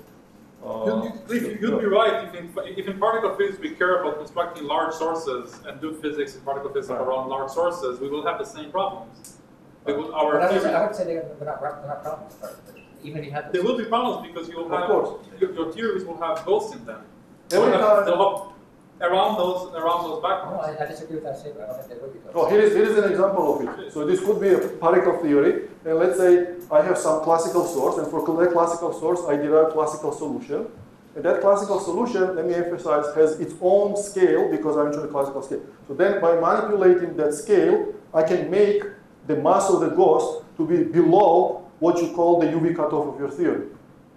you'd be right if in particle physics we care about constructing large sources and do physics in particle physics around large sources, we will have the same problems. I would say they're not problems. Even if you have there will be problems because you will have your theories will have ghosts in them. Every time. They'll have around those No, backgrounds. I disagree with that statement. I don't think they would be. Oh, here is an example of it. So this could be a particle theory, and let's say I have some classical source, and for that classical source, I derive classical solution. And that classical solution, let me emphasize, has its own scale because I'm into a classical scale. So then by manipulating that scale, I can make the mass of the ghost to be below what you call the UV cutoff of your theory.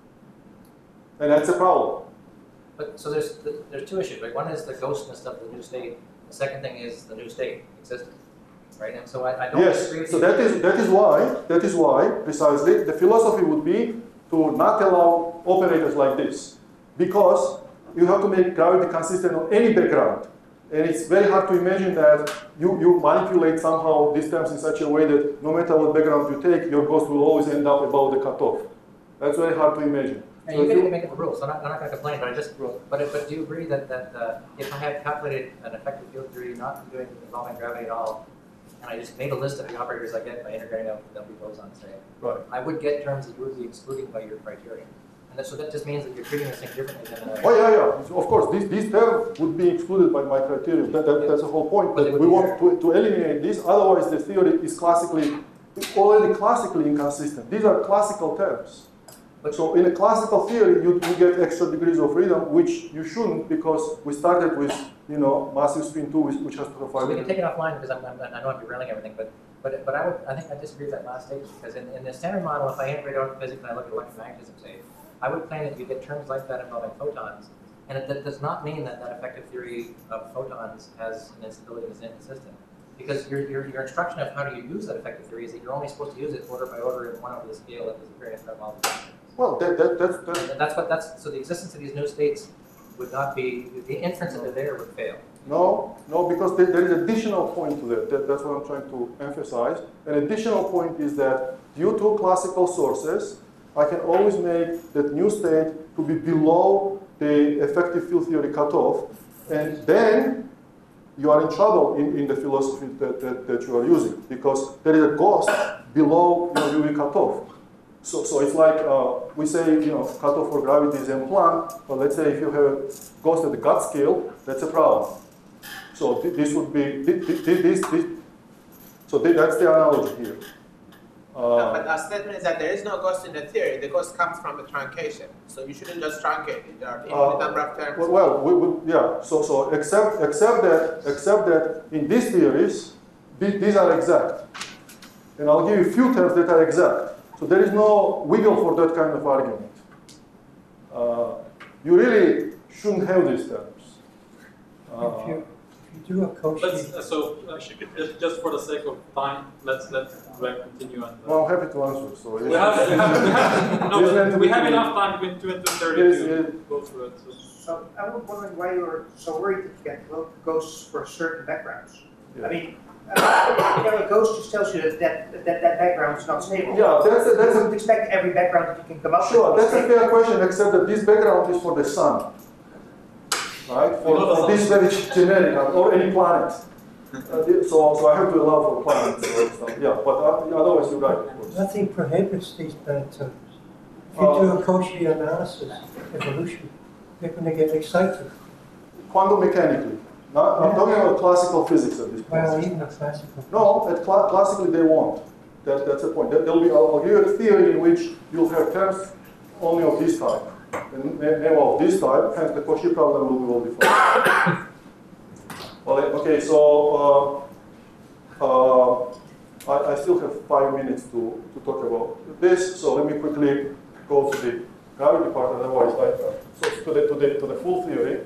And that's a problem. But so there's two issues, right? One is the ghostness of the new state. The second thing is the new state existing, right? And so I don't disagree with so you. that is why precisely the philosophy would be to not allow operators like this, because you have to make gravity consistent on any background, and it's very hard to imagine that you manipulate somehow these terms in such a way that no matter what background you take, your ghost will always end up above the cutoff. That's very hard to imagine. And you can make it the rule, so I'm not going to complain, but do you agree that if I had calculated an effective field theory not doing involving gravity at all, and I just made a list of the operators I get by integrating out the W boson, say, Right. I would get terms that you would be excluding by your criterion. And so that just means that you're treating this thing differently than Oh yeah. Of course, these terms would be excluded by my criterion. That's the whole point. But we want to eliminate this. Otherwise, the theory is already classically inconsistent. These are classical terms. So in a classical theory, you get extra degrees of freedom, which you shouldn't, because we started with massive spin 2, which has to have 5. So we can take it offline because I know I'm derailing everything, but I think I disagree with that last statement, because in the standard model, if I integrate out physics and I look at electromagnetism, say, I would claim that you get terms like that involving photons, and that does not mean that effective theory of photons has an instability and is inconsistent. Because your instruction of how do you use that effective theory is that you're only supposed to use it order by order and 1 over the scale that is appearing in all the functions. Well, so the existence of these new states would not be, the inference that they're there would fail. No, because there is additional point to that. That's what I'm trying to emphasize. An additional point is that due to classical sources, I can always make that new state to be below the effective field theory cutoff, and then you are in trouble in the philosophy that you are using, because there is a ghost below your UV cutoff. So it's like we say, cutoff for gravity is M-plan, but let's say if you have a ghost at the gut scale, that's a problem. So this would be so that's the analogy here. But our statement is that there is no ghost in the theory. The ghost comes from a truncation, so you shouldn't just truncate it. There are infinite number of terms. Well, yeah. So except that in these theories, these are exact, and I'll give you a few terms that are exact. So there is no wiggle for that kind of argument. You really shouldn't have these terms. If you do a Cauchy, Just for the sake of time, let's Greg continue. And, well, I'm happy to answer. So we have enough time between 2 and 2:30 to go through it. So I was wondering why you were so worried that you get ghosts for certain backgrounds. I mean, a ghost just tells you that background is not stable. Yeah, that's You wouldn't expect every background that you can come up sure. with. That's a fair question, except that this background is for the sun, right? For this very generic or any planet. So I have to allow for planets or stuff. Yeah, but otherwise you're right, of course. Nothing prohibits these bad terms. If you do a Cauchy analysis, evolution, they're going to get excited. Quantum mechanically. I'm talking about classical physics at this point. Well, even the classical. No, classically they won't. That's the point. There'll be I'll give you a theory in which you'll have terms only of this type. And never of this type, hence the Cauchy problem will be well defined. Well, okay, so I still have 5 minutes to talk about this, so let me quickly go to the gravity part, otherwise so to the full theory.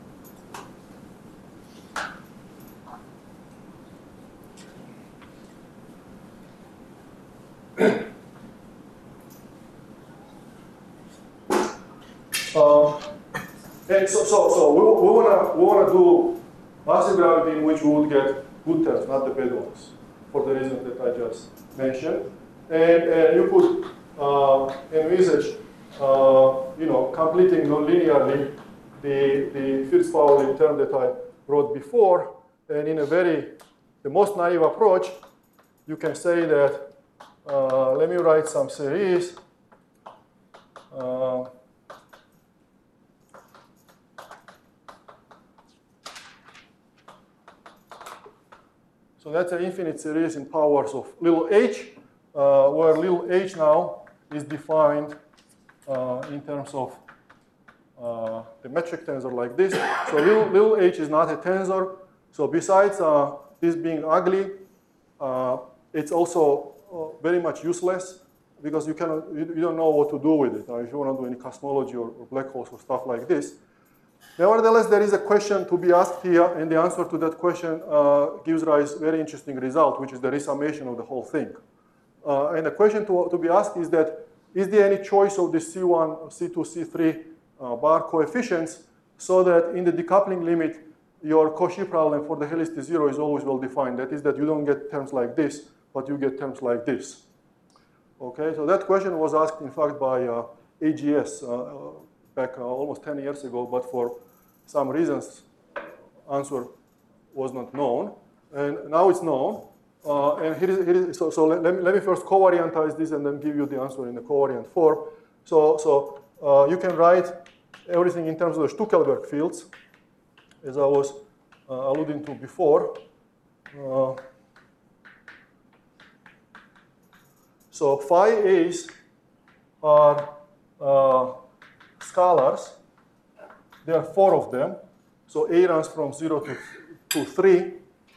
And so we wanna do massive gravity in which we would get good terms, not the bad ones, for the reason that I just mentioned. And you could envisage, completing non-linearly the Fierz-Pauli term that I wrote before, and in the most naive approach, you can say that, let me write some series. So that's an infinite series in powers of little h, where little h now is defined in terms of the metric tensor like this. So little h is not a tensor. So besides this being ugly, it's also very much useless because you don't know what to do with it. If you want to do any cosmology or black holes or stuff like this. Nevertheless, there is a question to be asked here, and the answer to that question gives rise to a very interesting result, which is the resummation of the whole thing. And the question to be asked is that, is there any choice of the C1, C2, C3 bar coefficients so that in the decoupling limit, your Cauchy problem for the helicity zero is always well defined. That is that you don't get terms like this, but you get terms like this. Okay, so that question was asked, in fact, by AGS back almost 10 years ago, but for some reasons, answer was not known. And now it's known. And here is so let me first covariantize this and then give you the answer in the covariant form. So you can write everything in terms of the Stuckelberg fields, as I was alluding to before. So phi a's are scalars. There are 4 of them. So A runs from 0 to 3.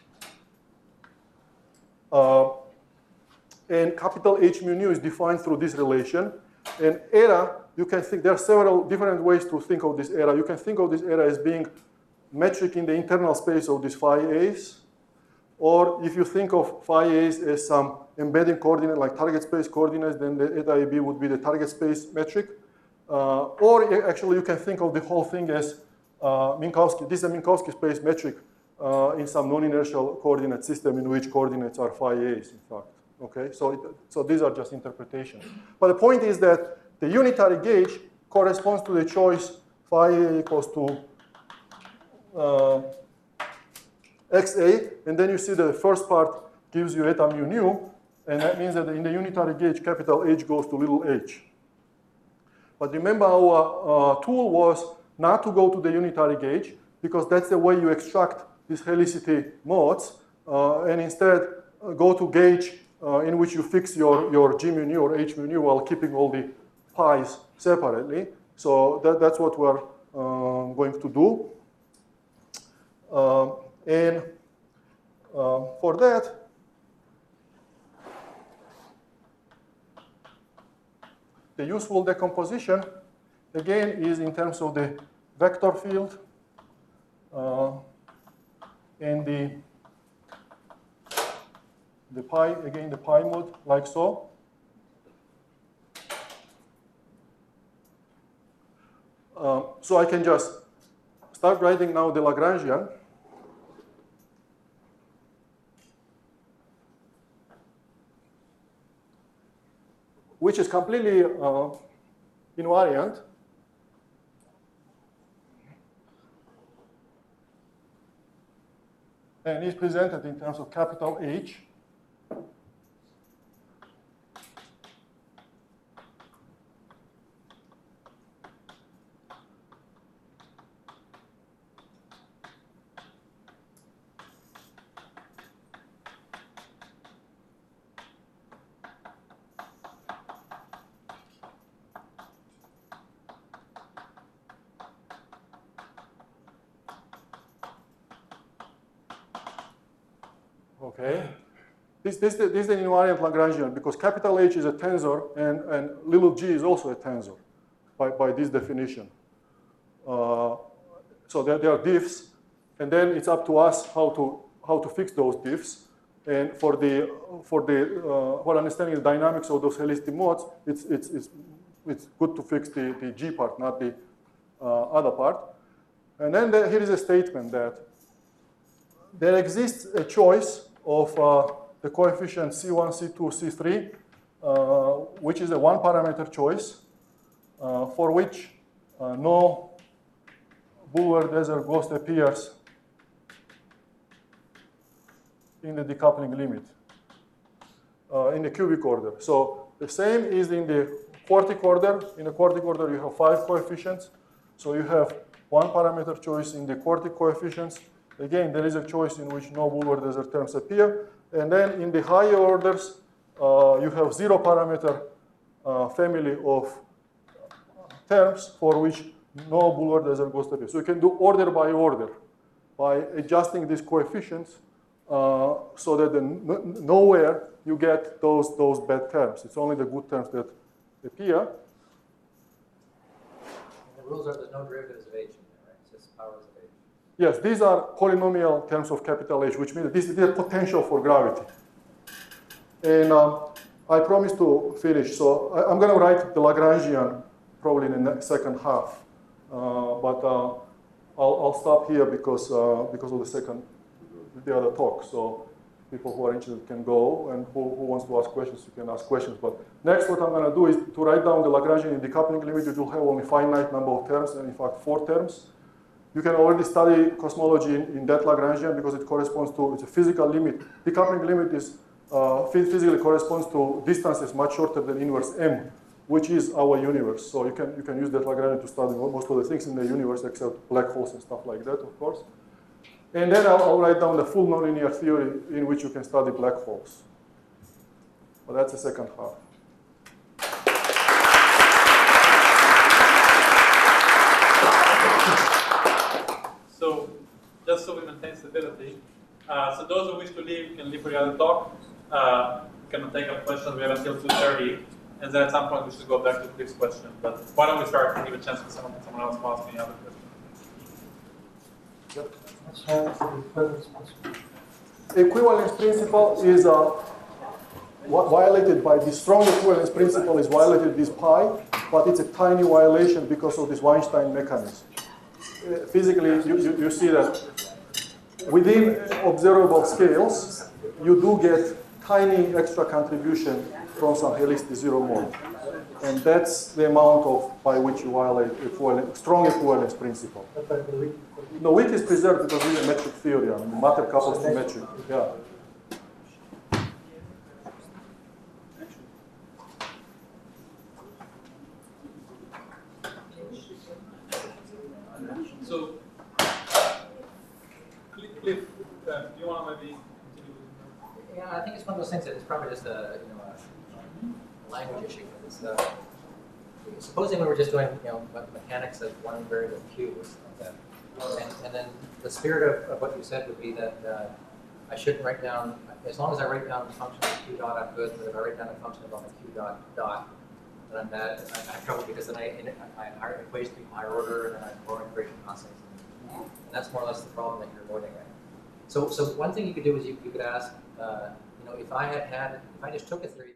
And capital H mu nu is defined through this relation. And era, you can think, there are several different ways to think of this era. You can think of this era as being metric in the internal space of these phi a's. Or if you think of phi a's as some embedding coordinate like target space coordinates, then the eta AB would be the target space metric. Or actually you can think of the whole thing as Minkowski. This is a Minkowski space metric in some non-inertial coordinate system in which coordinates are phi a's, in fact. Okay, so these are just interpretations. But the point is that the unitary gauge corresponds to the choice phi a equals to xa, and then you see that the first part gives you eta mu nu, and that means that in the unitary gauge, capital H goes to little h. But remember, our tool was not to go to the unitary gauge, because that's the way you extract these helicity modes, and instead go to gauge in which you fix your G mu nu or H mu nu while keeping all the pi's separately. So that's what we're going to do. And for that, the useful decomposition, again, is in terms of the vector field and the pi, again, the pi mode, like so. So I can just start writing now the Lagrangian. which is completely invariant. And is presented in terms of capital H. Okay, this is an invariant Lagrangian because capital H is a tensor and little g is also a tensor by this definition. So there are diffs, and then it's up to us how to fix those diffs. And for understanding the dynamics of those helicity modes, it's good to fix the g part, not the other part. And then here is a statement that there exists a choice of the coefficient C1, C2, C3, which is a one-parameter choice for which no Bulwer-Desser ghost appears in the decoupling limit, in the cubic order. So the same is in the quartic order. In the quartic order, you have 5 coefficients. So you have one parameter choice in the quartic coefficients. Again, there is a choice in which no Bulwer-Desser terms appear. And then in the higher orders, you have 0 parameter family of terms for which no Bulwer-Desser ghost appears. So you can do order by order by adjusting these coefficients so that nowhere you get those bad terms. It's only the good terms that appear. And the rules are there's no derivatives of H in there, right? It's just powers of H. Yes, these are polynomial terms of capital H, which means that this is the potential for gravity. And I promise to finish. So I'm going to write the Lagrangian probably in the second half. But I'll stop here because of the other talk. So people who are interested can go, and who wants to ask questions, you can ask questions. But next, what I'm going to do is to write down the Lagrangian in decoupling limit. You will have only finite number of terms, and in fact 4 terms. You can already study cosmology in that Lagrangian because it corresponds to, it's a physical limit. Decoupling limit is physically corresponds to distances much shorter than inverse m, which is our universe. So you can use that Lagrangian to study most of the things in the universe except black holes and stuff like that, of course. And then I'll write down the full nonlinear theory in which you can study black holes. But that's the second half. So just so we maintain stability, so those who wish to leave can leave for the other talk. We cannot take up questions. We have until 2:30, and then at some point we should go back to Cliff's question. But why don't we start and give a chance for someone else to ask any other questions? Yep. That's how the equivalence principle. Equivalence principle is violated by the strong equivalence principle is violated this pi, but it's a tiny violation because of this Weinstein mechanism. Physically, you see that within observable scales, you do get tiny extra contribution from some helicity 0 mode. And that's the amount by which you violate strong equivalence principle. No, weak is preserved because we have metric theory. I mean, matter couples to metric. Yeah. So, Cliff, do you want to maybe continue? Yeah, I think it's one of those things that it's probably just a language issue. It's, supposing we were just doing mechanics of one variable q or something like that, and then the spirit of what you said would be that I shouldn't write down, as long as I write down the function of q dot, I'm good. But if I write down a function of q dot, then I'm bad. I have trouble because then I equate to higher order, and then I borrow integration constants, and that's more or less the problem that you're avoiding, right? So one thing you could do is you could ask, if I just took a theory.